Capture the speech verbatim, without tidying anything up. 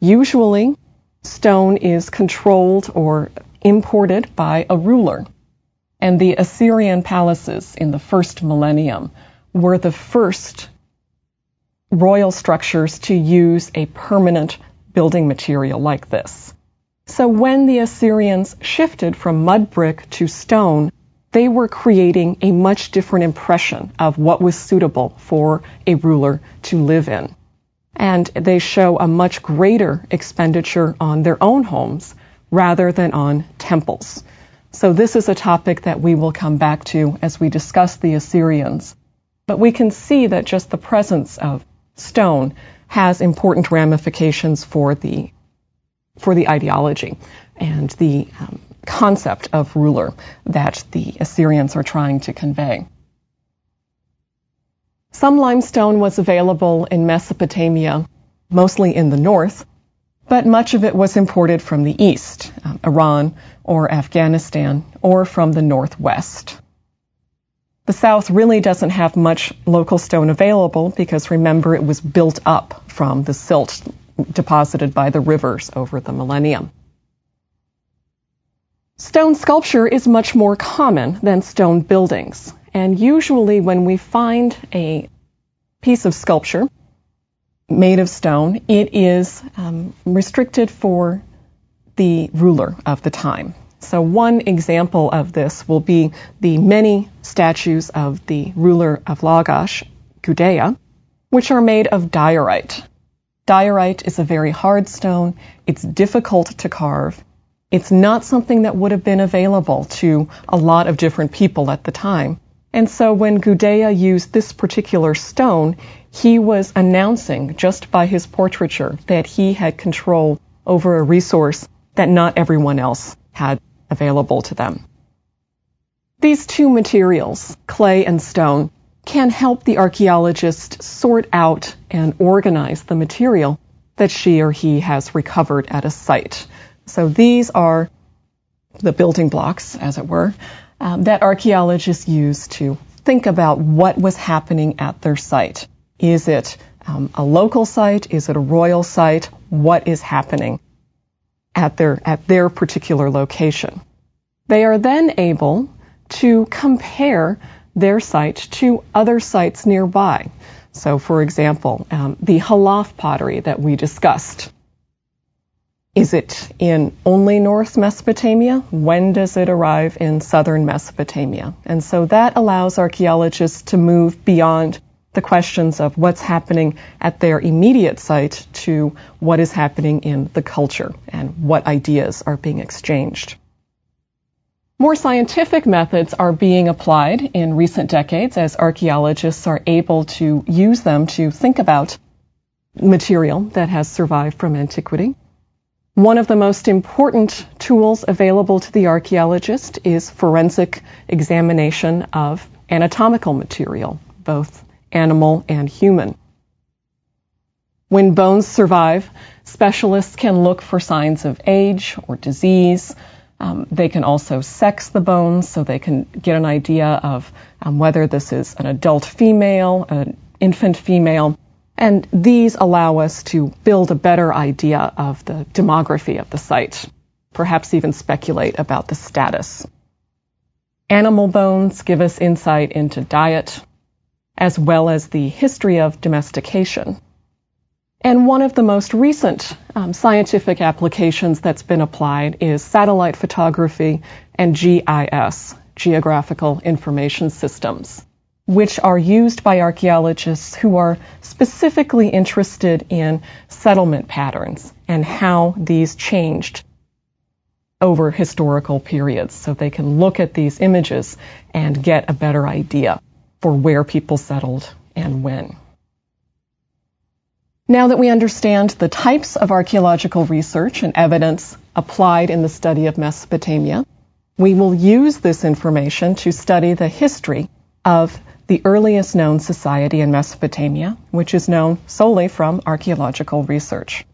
Usually, stone is controlled or imported by a ruler, and the Assyrian palaces in the first millennium were the first royal structures to use a permanent building material like this. So when the Assyrians shifted from mud brick to stone, they were creating a much different impression of what was suitable for a ruler to live in. And they show a much greater expenditure on their own homes rather than on temples. So this is a topic that we will come back to as we discuss the Assyrians. But we can see that just the presence of stone has important ramifications for the for the ideology and the um, concept of ruler that the Assyrians are trying to convey. Some limestone was available in Mesopotamia, mostly in the north, but much of it was imported from the east, um, Iran or Afghanistan, or from the northwest. The south really doesn't have much local stone available because, remember, it was built up from the silt deposited by the rivers over the millennium. Stone sculpture is much more common than stone buildings, and usually when we find a piece of sculpture made of stone, it is um, restricted for the ruler of the time. So one example of this will be the many statues of the ruler of Lagash, Gudea, which are made of diorite. Diorite is a very hard stone. It's difficult to carve. It's not something that would have been available to a lot of different people at the time. And so when Gudea used this particular stone, he was announcing just by his portraiture that he had control over a resource that not everyone else had available to them. These two materials, clay and stone, can help the archaeologist sort out and organize the material that she or he has recovered at a site. So these are the building blocks, as it were, um, that archaeologists use to think about what was happening at their site. Is it um, a local site? Is it a royal site? What is happening at their at their particular location? They are then able to compare their site to other sites nearby. So, for example, um, the Halaf pottery that we discussed. Is it in only North Mesopotamia? When does it arrive in southern Mesopotamia? And so that allows archaeologists to move beyond the questions of what's happening at their immediate site to what is happening in the culture and what ideas are being exchanged. More scientific methods are being applied in recent decades as archaeologists are able to use them to think about material that has survived from antiquity. One of the most important tools available to the archaeologist is forensic examination of anatomical material, both animal and human. When bones survive, specialists can look for signs of age or disease. Um, they can also sex the bones so they can get an idea of um, whether this is an adult female, an infant female, and these allow us to build a better idea of the demography of the site, perhaps even speculate about the status. Animal bones give us insight into diet, as well as the history of domestication. And one of the most recent um, scientific applications that's been applied is satellite photography and G I S, Geographical Information Systems, which are used by archaeologists who are specifically interested in settlement patterns and how these changed over historical periods. So they can look at these images and get a better idea for where people settled and when. Now that we understand the types of archaeological research and evidence applied in the study of Mesopotamia, we will use this information to study the history of the earliest known society in Mesopotamia, which is known solely from archaeological research.